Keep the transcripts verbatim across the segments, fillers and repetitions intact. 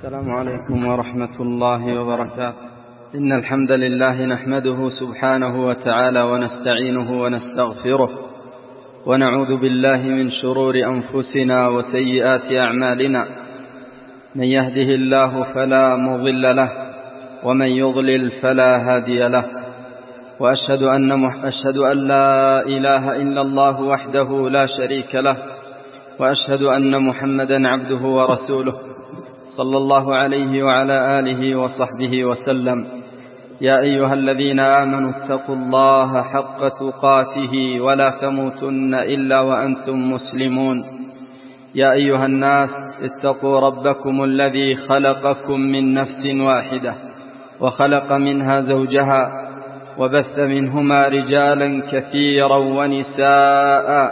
السلام عليكم ورحمة الله وبركاته. إن الحمد لله نحمده سبحانه وتعالى ونستعينه ونستغفره ونعوذ بالله من شرور أنفسنا وسيئات أعمالنا. من يهده الله فلا مضل له ومن يضلل فلا هادي له، وأشهد أن, أشهد أن لا إله إلا الله وحده لا شريك له، وأشهد أن محمدا عبده ورسوله صلى الله عليه وعلى آله وصحبه وسلم. يا أيها الذين آمنوا اتقوا الله حق تقاته ولا تموتن إلا وأنتم مسلمون. يا أيها الناس اتقوا ربكم الذي خلقكم من نفس واحدة وخلق منها زوجها وبث منهما رجالا كثيرا ونساء،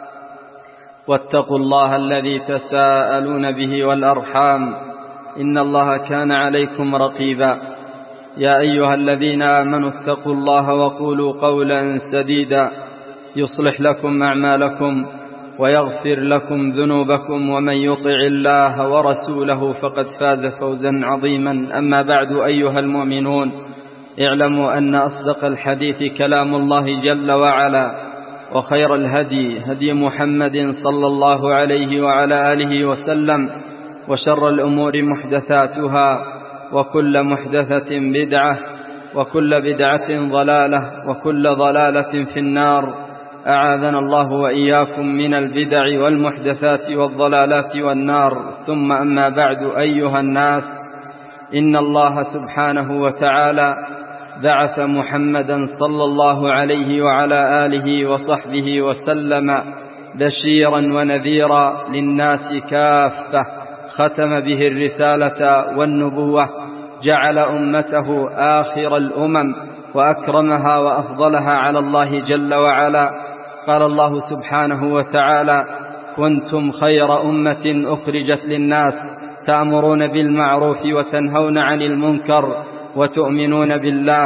واتقوا الله الذي تساءلون به والأرحام إن الله كان عليكم رقيبا. يا أيها الذين آمنوا اتقوا الله وقولوا قولا سديدا يصلح لكم أعمالكم ويغفر لكم ذنوبكم، ومن يطع الله ورسوله فقد فاز فوزا عظيما. أما بعد، أيها المؤمنون، اعلموا أن أصدق الحديث كلام الله جل وعلا، وخير الهدي هدي محمد صلى الله عليه وعلى آله وسلم، وشر الأمور محدثاتها، وكل محدثة بدعة، وكل بدعة ضلالة، وكل ضلالة في النار. أعاذنا الله وإياكم من البدع والمحدثات والضلالات والنار. ثم أما بعد، أيها الناس، إن الله سبحانه وتعالى بعث محمدا صلى الله عليه وعلى آله وصحبه وسلم بشيرا ونذيرا للناس كافة، ختم به الرسالة والنبوة، جعل أمته آخر الأمم وأكرمها وأفضلها على الله جل وعلا. قال الله سبحانه وتعالى: كنتم خير أمة أخرجت للناس تأمرون بالمعروف وتنهون عن المنكر وتؤمنون بالله.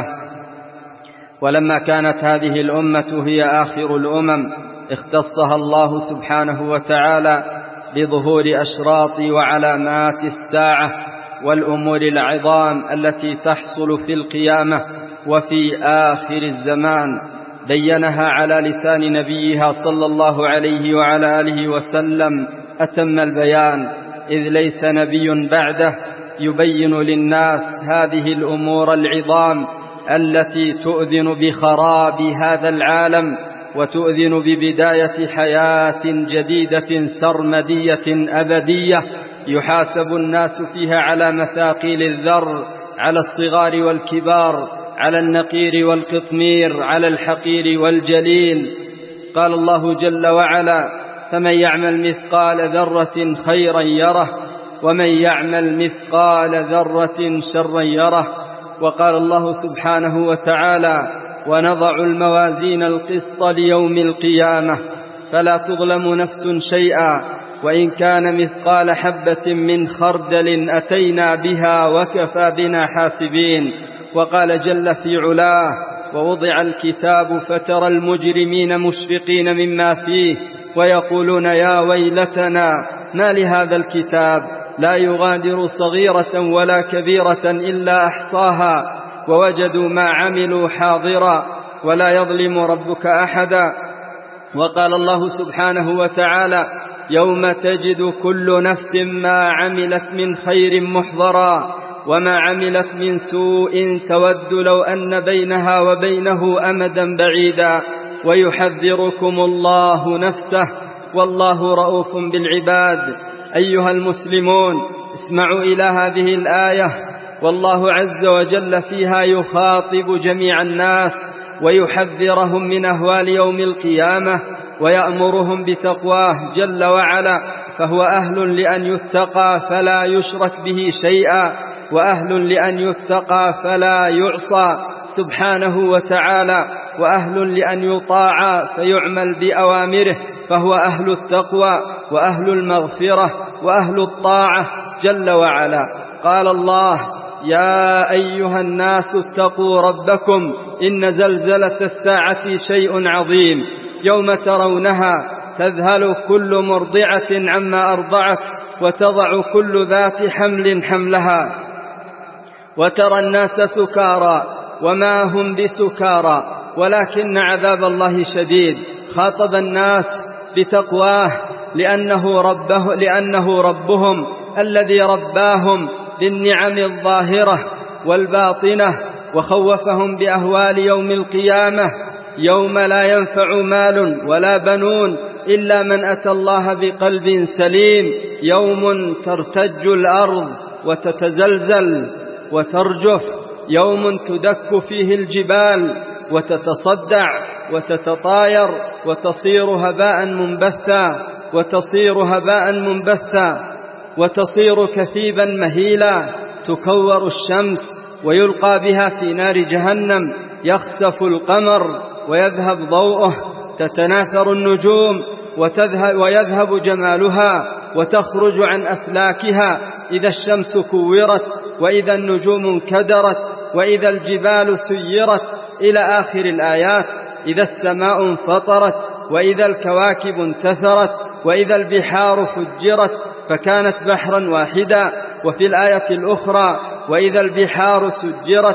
ولما كانت هذه الأمة هي آخر الأمم، اختصها الله سبحانه وتعالى بظهور أشراط وعلامات الساعة والأمور العظام التي تحصل في القيامة وفي آخر الزمان، بينها على لسان نبيها صلى الله عليه وعلى آله وسلم أتم البيان، إذ ليس نبي بعده يبين للناس هذه الأمور العظام التي تؤذن بخراب هذا العالم وتؤذن ببداية حياة جديدة سرمدية أبدية يحاسب الناس فيها على مثاقيل الذر، على الصغار والكبار، على النقير والقطمير، على الحقير والجليل. قال الله جل وعلا: فمن يعمل مثقال ذرة خيرا يره ومن يعمل مثقال ذرة شرا يره. وقال الله سبحانه وتعالى: ونضع الموازين القسط ليوم القيامة فلا تظلم نفس شيئا وإن كان مثقال حبة من خردل أتينا بها وكفى بنا حاسبين. وقال جل في علاه: ووضع الكتاب فترى المجرمين مشفقين مما فيه ويقولون يا ويلتنا ما لهذا الكتاب لا يغادر صغيرة ولا كبيرة إلا أحصاها ووجدوا ما عملوا حاضرا ولا يظلم ربك أحدا. وقال الله سبحانه وتعالى: يوم تجد كل نفس ما عملت من خير محضرا وما عملت من سوء تود لو أن بينها وبينه أمدا بعيدا ويحذركم الله نفسه والله رؤوف بالعباد. أيها المسلمون، اسمعوا إلى هذه الآية، والله عز وجل فيها يخاطب جميع الناس ويحذرهم من أهوال يوم القيامة ويأمرهم بتقواه جل وعلا، فهو أهل لأن يتقى فلا يشرك به شيئا، وأهل لأن يتقى فلا يعصى سبحانه وتعالى، وأهل لأن يطاع فيعمل بأوامره، فهو أهل التقوى وأهل المغفرة وأهل الطاعة جل وعلا. قال الله: يا أيها الناس اتقوا ربكم إن زلزلة الساعة شيء عظيم يوم ترونها تذهل كل مرضعة عما أرضعت وتضع كل ذات حمل حملها، وترى الناس سكارى وما هم بسكارى ولكن عذاب الله شديد. خاطب الناس بتقواه لأنه, ربه لأنه ربهم الذي رباهم بالنعم الظاهرة والباطنة، وخوفهم بأهوال يوم القيامة يوم لا ينفع مال ولا بنون إلا من أتى الله بقلب سليم، يوم ترتج الأرض وتتزلزل وترجف، يوم تدك فيه الجبال وتتصدع وتتطاير وتصير هباء منبثا وتصير هباء منبثا وتصير كثيبا مهيلا، تكور الشمس ويلقى بها في نار جهنم، يخسف القمر ويذهب ضوءه، تتناثر النجوم وتذهب ويذهب جمالها وتخرج عن أفلاكها، إذا الشمس كورت وإذا النجوم انكدرت وإذا الجبال سيرت إلى آخر الآيات، إذا السماء انفطرت وإذا الكواكب انتثرت وإذا البحار فجرت فكانت بحرا واحدا. وفي الآية الأخرى وإذا البحار سجرت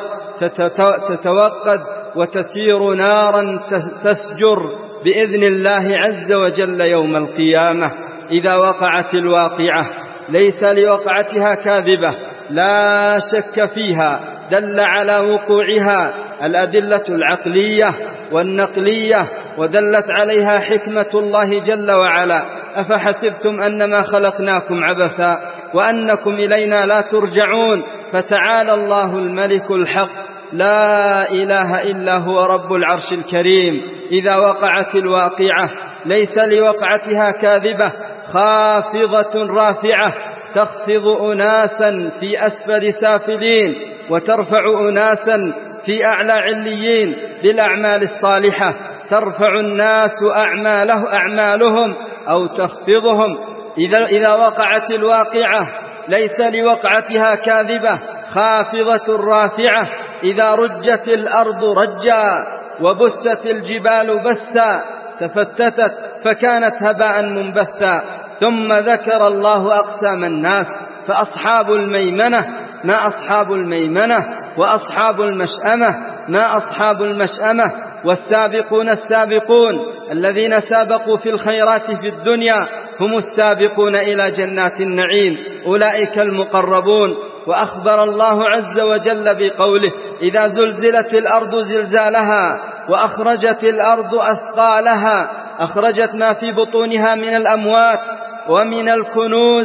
تتوقد وتسير نارا تسجر بإذن الله عز وجل يوم القيامة. إذا وقعت الواقعة ليس لوقعتها كاذبة لا شك فيها، دل على وقوعها الأدلة العقلية والنقلية ودلت عليها حكمة الله جل وعلا. أفحسبتم أنما خلقناكم عبثا وأنكم إلينا لا ترجعون، فتعالى الله الملك الحق لا إله إلا هو رب العرش الكريم. إذا وقعت الواقعة ليس لوقعتها كاذبة خافضة رافعة، تخفض أناسا في أسفل سافلين وترفع أناسا في أعلى عليين بالأعمال الصالحة، ترفع الناس أعماله أعمالهم أو تخفضهم. إذا, إذا وقعت الواقعة ليس لوقعتها كاذبة خافضة رافعة، إذا رجت الأرض رجا وبست الجبال بسا تفتتت فكانت هباء منبثا. ثم ذكر الله أقسام الناس، فأصحاب الميمنة ما أصحاب الميمنة، وأصحاب المشأمة ما أصحاب المشأمة، والسابقون السابقون الذين سابقوا في الخيرات في الدنيا هم السابقون إلى جنات النعيم، أولئك المقربون. وأخبر الله عز وجل بقوله إذا زلزلت الأرض زلزالها وأخرجت الأرض أثقالها، أخرجت ما في بطونها من الأموات ومن الكنوز،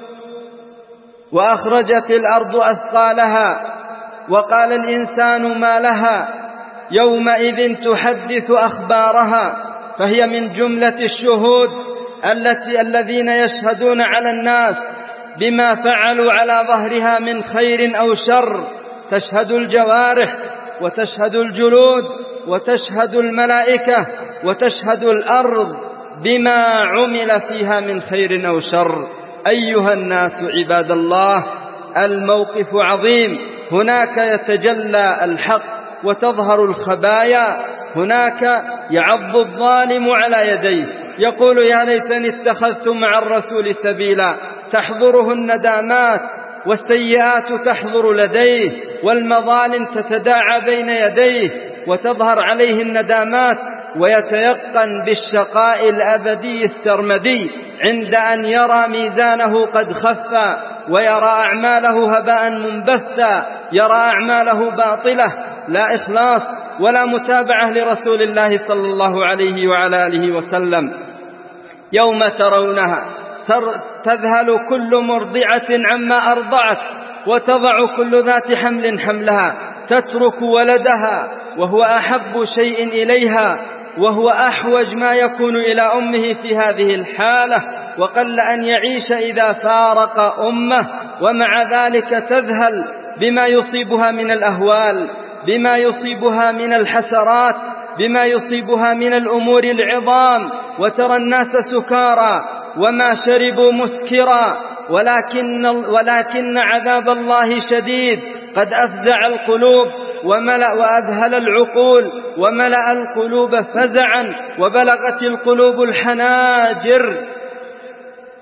وأخرجت الأرض أثقالها وقال الإنسان ما لها يومئذ تحدث أخبارها، فهي من جملة الشهود التي الذين يشهدون على الناس بما فعلوا على ظهرها من خير أو شر، تشهد الجوارح وتشهد الجلود وتشهد الملائكة وتشهد الأرض بما عمل فيها من خير أو شر. أيها الناس عباد الله، الموقف عظيم، هناك يتجلى الحق وتظهر الخبايا، هناك يعض الظالم على يديه يقول يا ليتني اتخذت مع الرسول سبيلا، تحضره الندامات والسيئات تحضر لديه والمظالم تتداعى بين يديه وتظهر عليه الندامات، ويتيقن بالشقاء الأبدي السرمدي عند أن يرى ميزانه قد خفى ويرى أعماله هباء منبثا، يرى أعماله باطلة لا إخلاص ولا متابعة لرسول الله صلى الله عليه وعلى آله وسلم. يوم ترونها تذهل كل مرضعة عما أرضعت وتضع كل ذات حمل حملها، تترك ولدها وهو أحب شيء إليها وهو أحوج ما يكون إلى أمه في هذه الحالة، وقل أن يعيش إذا فارق أمه، ومع ذلك تذهل بما يصيبها من الأهوال، بما يصيبها من الحسرات، بما يصيبها من الأمور العظام، وترى الناس سكارى وما شربوا مسكرا، ولكن, ولكن عذاب الله شديد قد أفزع القلوب وملأ وأذهل العقول وملأ القلوب فزعا، وبلغت القلوب الحناجر.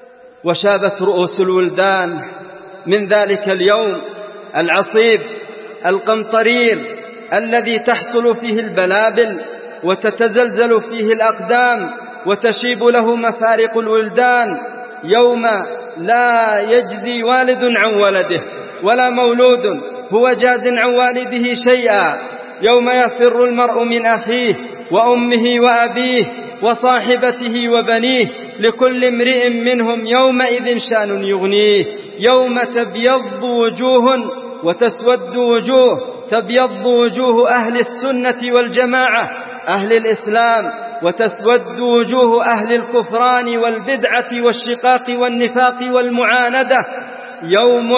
وشابت رؤوس الولدان من ذلك اليوم العصيب القمطرير الذي تحصل فيه البلابل وتتزلزل فيه الأقدام وتشيب له مفارق الولدان، يوم لا يجزي والد عن ولده ولا مولود هو جاز عن والده شيئا، يوم يفر المرء من أخيه وأمه وأبيه وصاحبته وبنيه لكل امرئ منهم يومئذ شأن يغنيه، يوم تبيض وجوه وتسود وجوه، تبيض وجوه أهل السنة والجماعة أهل الإسلام، وتسود وجوه أهل الكفران والبدعة والشقاق والنفاق والمعاندة، يوم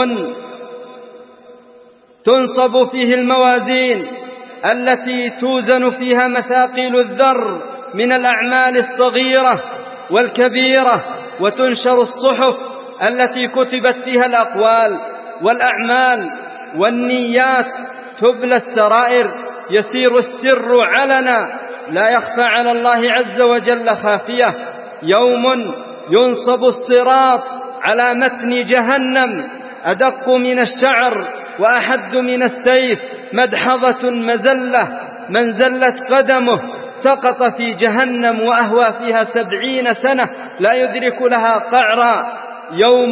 تنصب فيه الموازين التي توزن فيها مثاقيل الذر من الأعمال الصغيرة والكبيرة، وتنشر الصحف التي كتبت فيها الأقوال والأعمال والنيات، تبلى السرائر، يسير السر علنا لا يخفى على الله عز وجل خافية، يوم ينصب الصراط على متن جهنم أدق من الشعر وأحد من السيف، مدحضة مزلة، من زلت قدمه سقط في جهنم وأهوى فيها سبعين سنة لا يدرك لها قعرا، يوم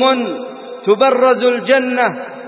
تبرز الجنة،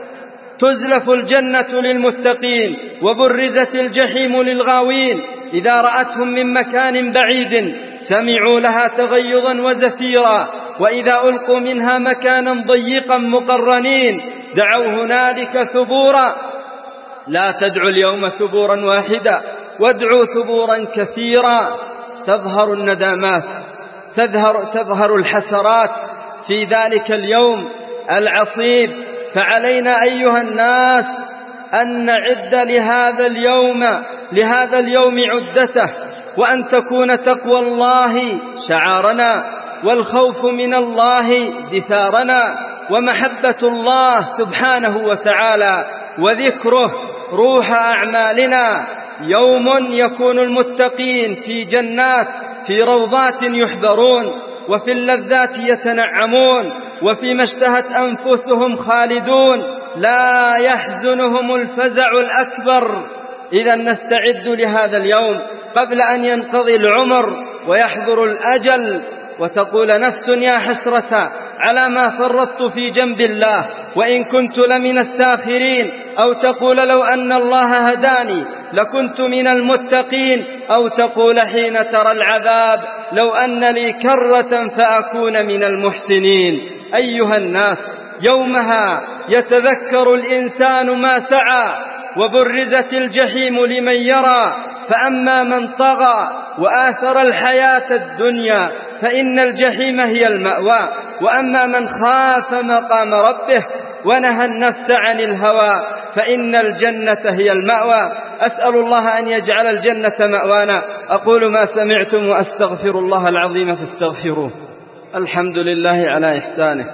تزلف الجنة للمتقين وبرزت الجحيم للغاوين، إذا رأتهم من مكان بعيد سمعوا لها تغيظا وزفيرا، وإذا ألقوا منها مكانا ضيقا مقرنين دعوا هنالك ثبورا، لا تدعوا اليوم ثبورا واحدا وادعوا ثبورا كثيرا، تظهر الندامات، تظهر, تظهر الحسرات في ذلك اليوم العصيب، فعلينا أيها الناس أن نعد لهذا اليوم لهذا اليوم عدته، وأن تكون تقوى الله شعارنا، والخوف من الله دثارنا، ومحبة الله سبحانه وتعالى وذكره روح أعمالنا، يوم يكون المتقين في جنات في روضات يحبرون، وفي اللذات يتنعمون، وفيما اشتهت أنفسهم خالدون، لا يحزنهم الفزع الأكبر. إذا نستعد لهذا اليوم قبل أن ينقضي العمر ويحضر الأجل، وتقول نفس يا حسرة على ما فرطت في جنب الله وإن كنت لمن الساخرين، أو تقول لو أن الله هداني لكنت من المتقين، أو تقول حين ترى العذاب لو أن لي كرة فأكون من المحسنين. أيها الناس، يومها يتذكر الإنسان ما سعى، وبرزت الجحيم لمن يرى، فأما من طغى وآثر الحياة الدنيا فإن الجحيم هي المأوى، وأما من خاف مقام ربه ونهى النفس عن الهوى فإن الجنة هي المأوى. أسأل الله أن يجعل الجنة مأوانا. أقول ما سمعتم وأستغفر الله العظيم فاستغفروه. الحمد لله على إحسانه،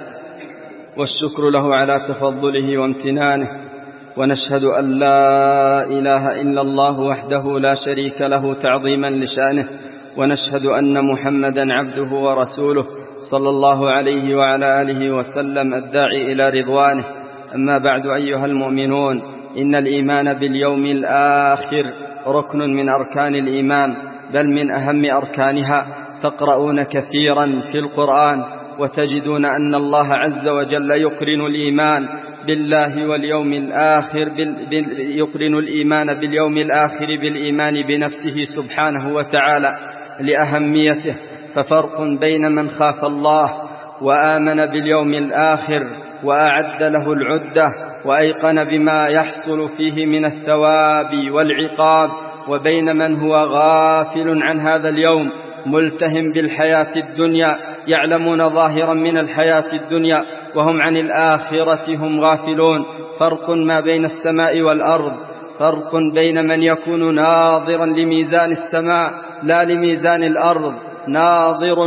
والشكر له على تفضله وامتنانه، ونشهد أن لا إله إلا الله وحده لا شريك له تعظيما لشأنه، ونشهد أن محمدا عبده ورسوله صلى الله عليه وعلى آله وسلم الداعي إلى رضوانه. أما بعد، أيها المؤمنون، إن الإيمان باليوم الآخر ركن من أركان الإيمان، بل من أهم أركانها. تقرؤون كثيرا في القرآن وتجدون أن الله عز وجل يقرن الإيمان بالله واليوم الآخر بال... بال... يقرن الإيمان باليوم الآخر بالإيمان بنفسه سبحانه وتعالى لأهميته. ففرق بين من خاف الله وآمن باليوم الآخر وأعد له العدة وأيقن بما يحصل فيه من الثواب والعقاب، وبين من هو غافل عن هذا اليوم ملتهم بالحياة الدنيا، يعلمون ظاهرا من الحياة الدنيا وهم عن الآخرة هم غافلون. فرق ما بين السماء والأرض، فرق بين من يكون ناظرا لميزان السماء لا لميزان الأرض، ناظر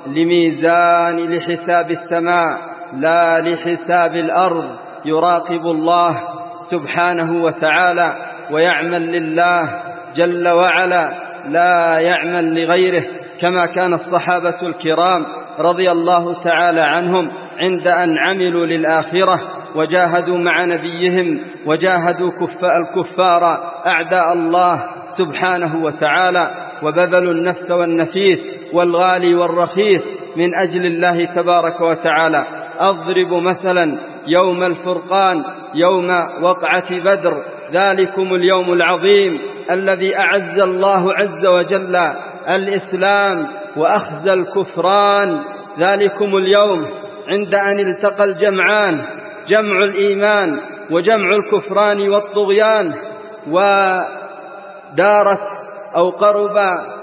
لميزان لحساب السماء لا لحساب الأرض، يراقب الله سبحانه وتعالى ويعمل لله جل وعلا لا يعمل لغيره، كما كان الصحابة الكرام رضي الله تعالى عنهم عند أن عملوا للآخرة وجاهدوا مع نبيهم وجاهدوا الكفار أعداء الله سبحانه وتعالى، وبذلوا النفس والنفيس والغالي والرخيص من أجل الله تبارك وتعالى. أضرب مثلا يوم الفرقان، يوم وقعة بدر، ذلكم اليوم العظيم الذي أعز الله عز وجل الإسلام وأخزى الكفران. ذلكم اليوم عند أن التقى الجمعان، جمع الإيمان وجمع الكفران والطغيان، ودارت أو قرب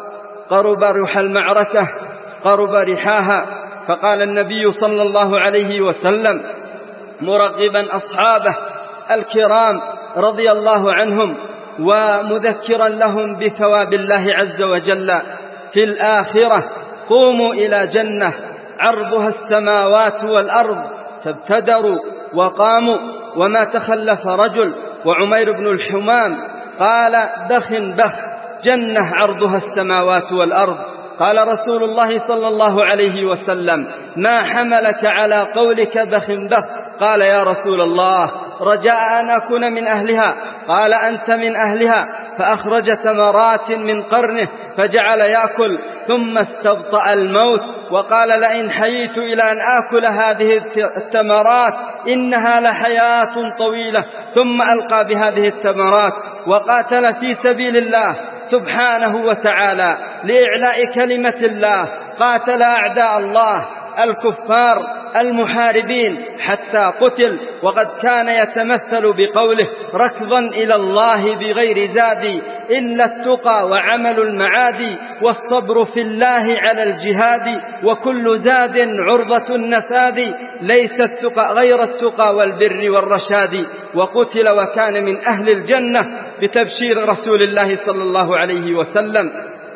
قرب رح المعركة، قرب رحاها. فقال النبي صلى الله عليه وسلم مرغبا أصحابه الكرام رضي الله عنهم ومذكرا لهم بثواب الله عز وجل في الآخرة: قوموا إلى جنة عرضها السماوات والأرض. فابتدروا وقاموا، وما تخلف رجل. وعمير بن الحمام قال: بخ بخ، جنة عرضها السماوات والأرض. قال رسول الله صلى الله عليه وسلم: ما حملك على قولك بخ بخ؟ قال: يا رسول الله، رجاء أن أكون من أهلها. قال: أنت من أهلها. فأخرج تمرات من قرنه فجعل يأكل، ثم استبطأ الموت وقال: لئن حييت إلى أن آكل هذه التمرات إنها لحياة طويلة. ثم ألقى بهذه التمرات وقاتل في سبيل الله سبحانه وتعالى لإعلاء كلمة الله. قاتل أعداء الله الكفار المحاربين حتى قتل، وقد كان يتمثل بقوله: ركضا إلى الله بغير زاد إلا التقى وعمل المعادي، والصبر في الله على الجهاد، وكل زاد عرضة النفاذ، ليس التقى غير التقى والبر والرشاد. وقتل وكان من أهل الجنة بتبشير رسول الله صلى الله عليه وسلم.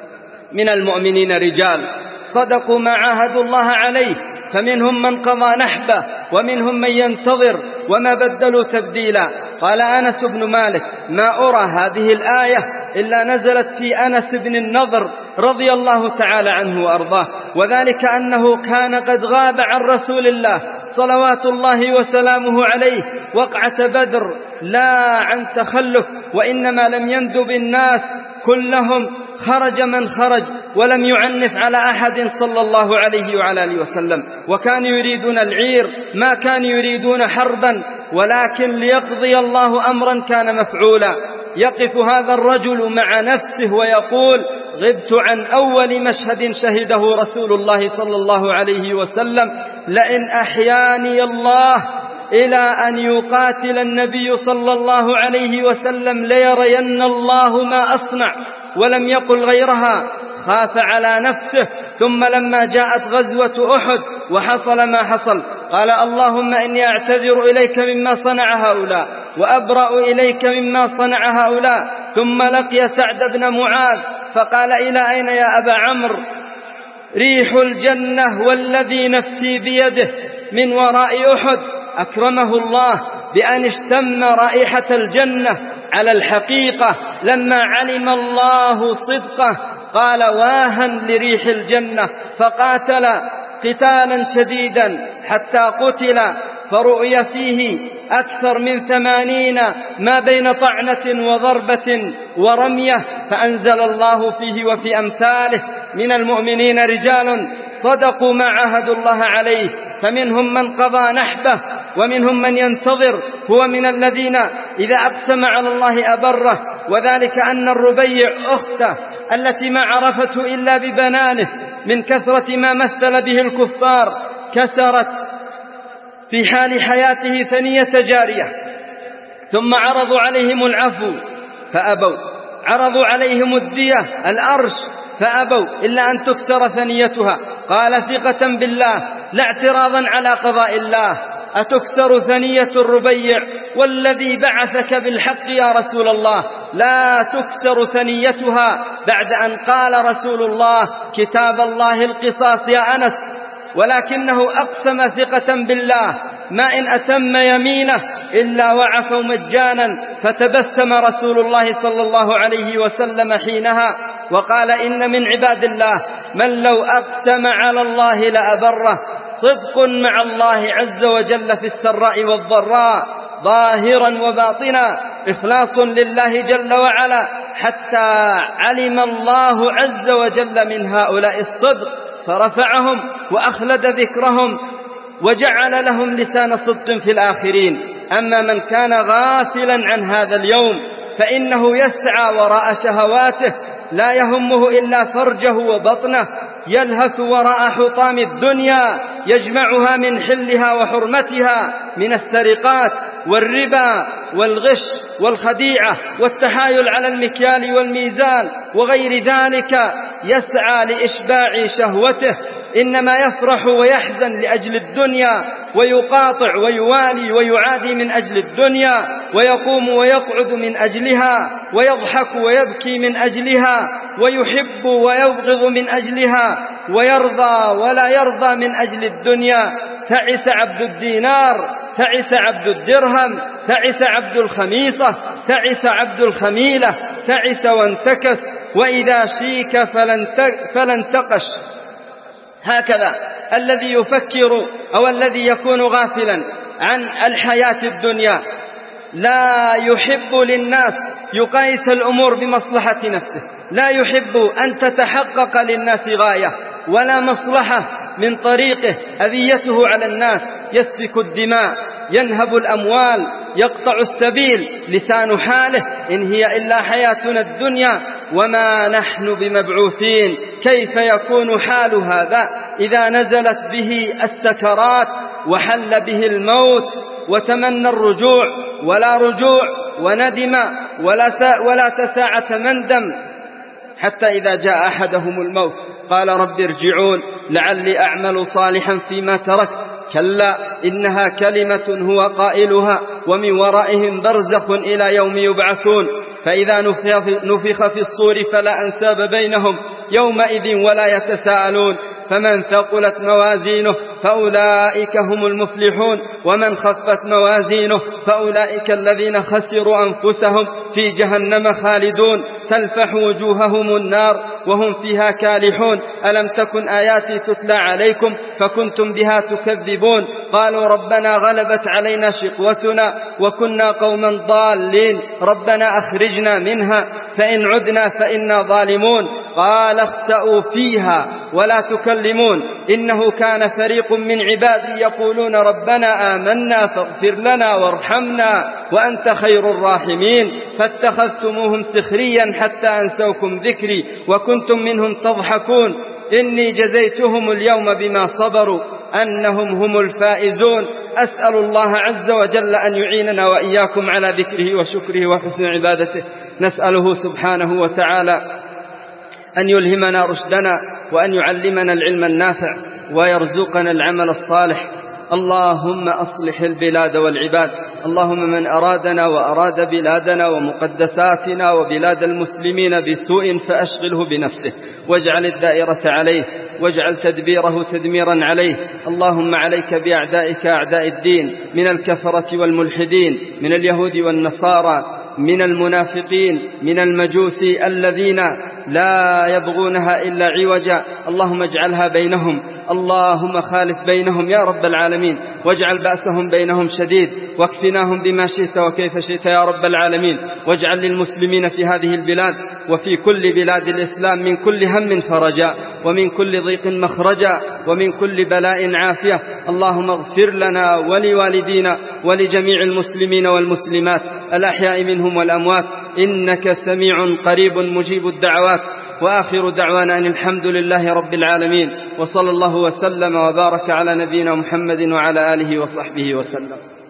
من المؤمنين رجال صدقوا ما عاهدوا الله عليه، فمنهم من قضى نحبه ومنهم من ينتظر وما بدلوا تبديلا. قال أنس بن مالك: ما أرى هذه الآية إلا نزلت في أنس بن النضر رضي الله تعالى عنه وأرضاه، وذلك أنه كان قد غاب عن رسول الله صلوات الله وسلامه عليه وقعة بدر، لا عن تخلف، وإنما لم يندب الناس كلهم، خرج من خرج ولم يعنف على أحد صلى الله عليه وعلى آله وسلم. وكانوا يريدون العير، ما كانوا يريدون حربا، ولكن ليقضي الله أمرا كان مفعولا. يقف هذا الرجل مع نفسه ويقول: غبت عن أول مشهد شهده رسول الله صلى الله عليه وسلم، لئن أحياني الله إلى أن يقاتل النبي صلى الله عليه وسلم ليرين الله ما أصنع. ولم يقل غيرها، خاف على نفسه. ثم لما جاءت غزوة أحد وحصل ما حصل قال: اللهم إني أعتذر إليك مما صنع هؤلاء وأبرأ إليك مما صنع هؤلاء. ثم لقي سعد بن معاذ فقال: إلى أين يا أبا عمرو؟ ريح الجنة والذي نفسي بيده من وراء أحد. أكرمه الله بأن اشتم رائحة الجنة على الحقيقة لما علم الله صدقه. قال: واها لريح الجنة، فقاتل قتالا شديدا حتى قتل، فرؤي فيه أكثر من ثمانين ما بين طعنة وضربة ورمية، فأنزل الله فيه وفي أمثاله: من المؤمنين رجال صدقوا ما عاهدوا الله عليه، فمنهم من قضى نحبه ومنهم من ينتظر. هو من الذين إذا أقسم على الله أبره، وذلك أن الربيع أخته التي ما عرفته إلا ببنانه من كثرة ما مثل به الكفار كسرت في حال حياته ثنية جارية، ثم عرضوا عليهم العفو فأبوا، عرضوا عليهم الدية الأرش فأبوا إلا أن تكسر ثنيتها. قال: ثقة بالله لا اعتراضا على قضاء الله، أتكسر ثنية الربيع والذي بعثك بالحق يا رسول الله لا تكسر ثنيتها بعد أن قال رسول الله: كتاب الله القصاص يا أنس. ولكنه أقسم ثقة بالله ما إن أتم يمينه إلا وعفوا مجانا. فتبسم رسول الله صلى الله عليه وسلم حينها وقال: إن من عباد الله من لو أقسم على الله لأبره، صدق مع الله عز وجل في السراء والضراء ظاهرا وباطنا، إخلاص لله جل وعلا، حتى علم الله عز وجل من هؤلاء الصدق فرفعهم وأخلد ذكرهم وجعل لهم لسان صدق في الآخرين. أما من كان غافلا عن هذا اليوم فإنه يسعى وراء شهواته، لا يهمه إلا فرجه وبطنه، يلهث وراء حطام الدنيا يجمعها من حلها وحرمتها من السرقات والربا والغش والخديعة والتحايل على المكيال والميزان وغير ذلك، يسعى لإشباع شهوته، إنما يفرح ويحزن لأجل الدنيا، ويقاطع ويوالي ويعادي من أجل الدنيا، ويقوم ويقعد من أجلها، ويضحك ويبكي من أجلها، ويحب ويبغض من أجلها، ويرضى ولا يرضى من أجل الدنيا. تعس عبد الدينار، تعس عبد الدرهم، تعس عبد الخميصة، تعس عبد الخميلة، تعس وانتكس، وإذا شيك فلانتقش. هكذا الذي يفكر أو الذي يكون غافلا عن الحياة الدنيا لا يحب للناس يقايس الأمور بمصلحة نفسه، لا يحب أن تتحقق للناس غاية ولا مصلحة من طريقه، أذيته على الناس، يسفك الدماء، ينهب الأموال، يقطع السبيل، لسان حاله إن هي إلا حياتنا الدنيا وما نحن بمبعوثين. كيف يكون حال هذا إذا نزلت به السكرات وحل به الموت وتمنى الرجوع ولا رجوع، وندم ولا, ولا تساعة مندم، حتى إذا جاء أحدهم الموت قال: رب ارجعون لعلي أعمل صالحا فيما تركت. كلا إنها كلمة هو قائلها ومن ورائهم برزخ إلى يوم يبعثون. فإذا نفخ في الصور فلا أنساب بينهم يومئذ ولا يتساءلون. فمن ثقلت موازينه فأولئك هم المفلحون، ومن خفت موازينه فأولئك الذين خسروا أنفسهم في جهنم خالدون، تلفح وجوههم النار وهم فيها كالحون. ألم تكن آياتي تتلى عليكم فكنتم بها تكذبون؟ قالوا ربنا غلبت علينا شقوتنا وكنا قوما ضالين، ربنا أخرجنا منها فإن عدنا فإنا ظالمون. قال اخسأوا فيها ولا تكلمون إنه كان فريق من عبادي يقولون ربنا آمنا فاغفر لنا وارحمنا وأنت خير الراحمين، فاتخذتموهم سخريا حتى أنسوكم ذكري وكنتم منهم تضحكون. إني جزيتهم اليوم بما صبروا أنهم هم الفائزون. أسأل الله عز وجل أن يعيننا وإياكم على ذكره وشكره وحسن عبادته. نسأله سبحانه وتعالى أن يلهمنا رشدنا وأن يعلمنا العلم النافع ويرزقنا العمل الصالح. اللهم أصلح البلاد والعباد. اللهم من أرادنا وأراد بلادنا ومقدساتنا وبلاد المسلمين بسوء فأشغله بنفسه واجعل الدائرة عليه واجعل تدبيره تدميرا عليه. اللهم عليك بأعدائك أعداء الدين من الكفرة والملحدين، من اليهود والنصارى، من المنافقين، من المجوس الذين لا يبغونها إلا عوجا. اللهم اجعلها بينهم، اللهم خالف بينهم يا رب العالمين، واجعل بأسهم بينهم شديد، واكفناهم بما شئت وكيف شئت يا رب العالمين. واجعل للمسلمين في هذه البلاد وفي كل بلاد الإسلام من كل هم فرجا ومن كل ضيق مخرجا ومن كل بلاء عافية. اللهم اغفر لنا ولوالدينا ولجميع المسلمين والمسلمات الأحياء منهم والأموات، إنك سميع قريب مجيب الدعوات. وآخر دعوانا أن الحمد لله رب العالمين، وصلى الله وسلم وبارك على نبينا محمد وعلى آله وصحبه وسلم.